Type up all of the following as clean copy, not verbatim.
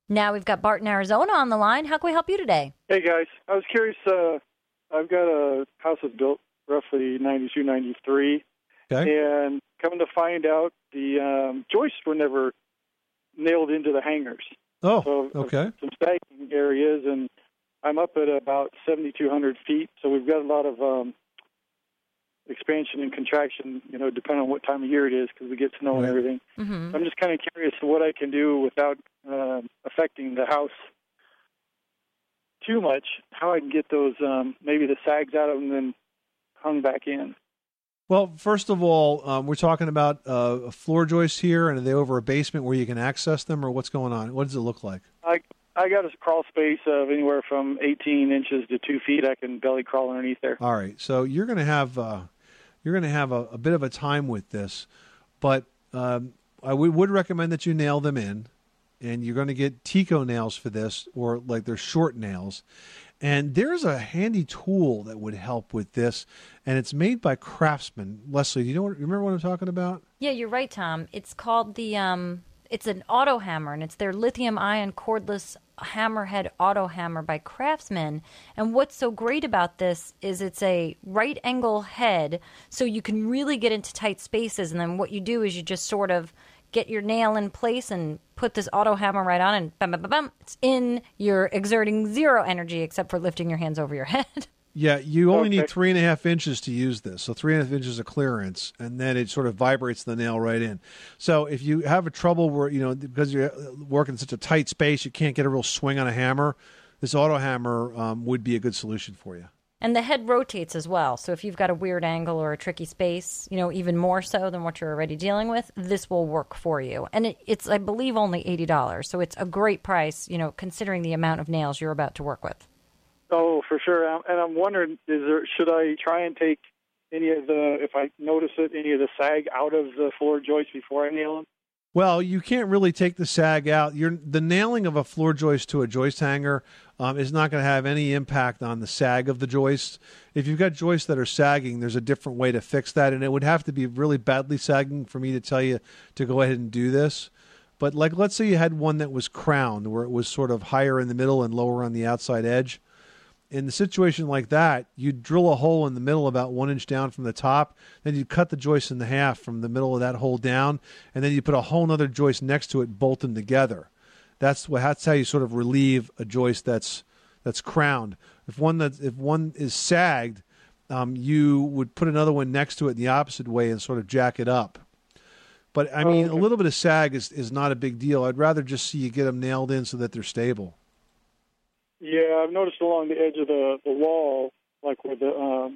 Now we've got Bart in Arizona on the line. How can we help you today? Hey, guys. I was curious. I've got a house that's built roughly 92, 93. Okay. And coming to find out, the joists were never nailed into the hangers. Oh, so okay. Some sagging areas, and I'm up at about 7,200 feet, so we've got a lot of expansion and contraction, depending on what time of year it is, because we get snow and everything. Mm-hmm. I'm just kind of curious what I can do without affecting the house too much, how I can get those, maybe the sags out of them and then hung back in. Well, first of all, we're talking about a floor joist here, and are they over a basement where you can access them, or what's going on? What does it look like? I got a crawl space of anywhere from 18 inches to 2 feet. I can belly crawl underneath there. All right, so you're going to have a bit of a time with this, but I would recommend that you nail them in, and you're going to get Tico nails for this, or like they're short nails. And there's a handy tool that would help with this, and it's made by Craftsman. Leslie, do you remember what I'm talking about? Yeah, you're right, Tom. It's called it's an auto hammer, and it's their lithium-ion cordless hammerhead auto hammer by Craftsman. And what's so great about this is it's a right angle head, so you can really get into tight spaces. And then what you do is you just sort of get your nail in place and put this auto hammer right on, and bam, bam, bam, bam, it's in. You're exerting zero energy except for lifting your hands over your head. Yeah, you only need 3.5 inches to use this. So 3.5 inches of clearance, and then it sort of vibrates the nail right in. So if you have a trouble where, because you're working in such a tight space, you can't get a real swing on a hammer, this auto hammer would be a good solution for you. And the head rotates as well. So if you've got a weird angle or a tricky space, even more so than what you're already dealing with, this will work for you. And it's, I believe, only $80. So it's a great price, considering the amount of nails you're about to work with. Oh, for sure. And I'm wondering, should I try and take any of if I notice it, any of the sag out of the floor joist before I nail them? Well, you can't really take the sag out. The nailing of a floor joist to a joist hanger is not going to have any impact on the sag of the joist. If you've got joists that are sagging, there's a different way to fix that, and it would have to be really badly sagging for me to tell you to go ahead and do this. But let's say you had one that was crowned, where it was sort of higher in the middle and lower on the outside edge. In a situation like that, you'd drill a hole in the middle about 1 inch down from the top, then you'd cut the joist in half from the middle of that hole down, and then you put a whole other joist next to it, bolt them together. That's how you sort of relieve a joist that's crowned. If one is sagged, you would put another one next to it in the opposite way and sort of jack it up. But I mean, a little bit of sag is not a big deal. I'd rather just see you get them nailed in so that they're stable. Yeah, I've noticed along the edge of the wall, like where the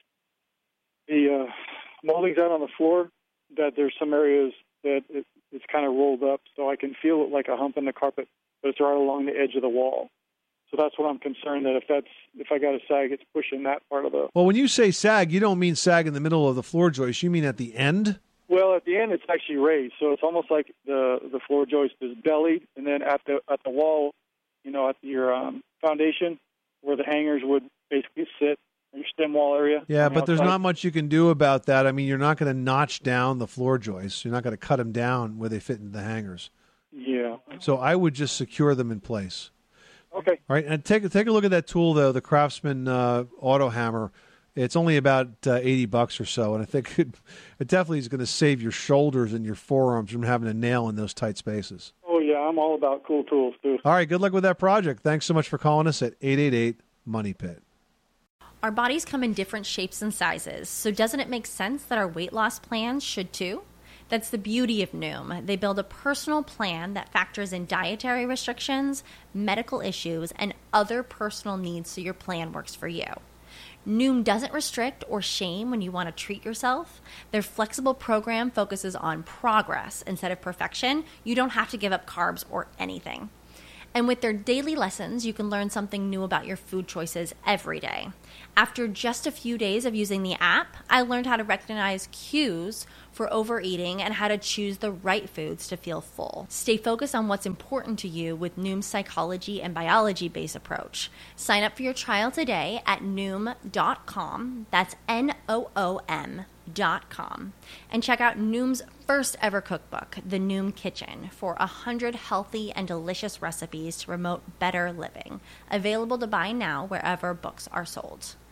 molding's out on the floor, that there's some areas that it's kind of rolled up, so I can feel it like a hump in the carpet, but it's right along the edge of the wall. So that's what I'm concerned, that if I got a sag, it's pushing that part of the... Well, when you say sag, you don't mean sag in the middle of the floor joist. You mean at the end? Well, at the end, it's actually raised, so it's almost like the floor joist is bellied, and then at the wall, at your foundation, where the hangers would basically sit, in your stem wall area. Yeah, but there's not much you can do about that. I mean, you're not going to notch down the floor joists. You're not going to cut them down where they fit into the hangers. Yeah. So I would just secure them in place. Okay. All right, and take a look at that tool, though, the Craftsman auto hammer. It's only about $80 or so, and I think it definitely is going to save your shoulders and your forearms from having a nail in those tight spaces. Oh, yeah, I'm all about cool tools, too. All right, good luck with that project. Thanks so much for calling us at 888-MONEY-PIT. Our bodies come in different shapes and sizes, so doesn't it make sense that our weight loss plans should too? That's the beauty of Noom. They build a personal plan that factors in dietary restrictions, medical issues, and other personal needs so your plan works for you. Noom doesn't restrict or shame when you want to treat yourself. Their flexible program focuses on progress instead of perfection. You don't have to give up carbs or anything. And with their daily lessons, you can learn something new about your food choices every day. After just a few days of using the app, I learned how to recognize cues for overeating and how to choose the right foods to feel full. Stay focused on what's important to you with Noom's psychology and biology-based approach. Sign up for your trial today at Noom.com. That's Noom.com. noom.com and check out Noom's first ever cookbook, The Noom Kitchen, for 100 healthy and delicious recipes to promote better living. Available to buy now wherever books are sold.